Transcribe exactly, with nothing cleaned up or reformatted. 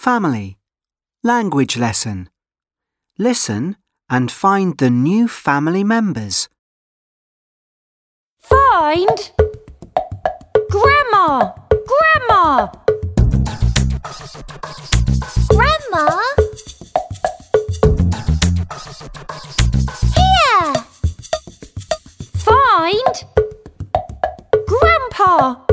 Family. Language lesson. Listen and find the new family members. Find Grandma! Grandma! Grandma? Here! Find Grandpa!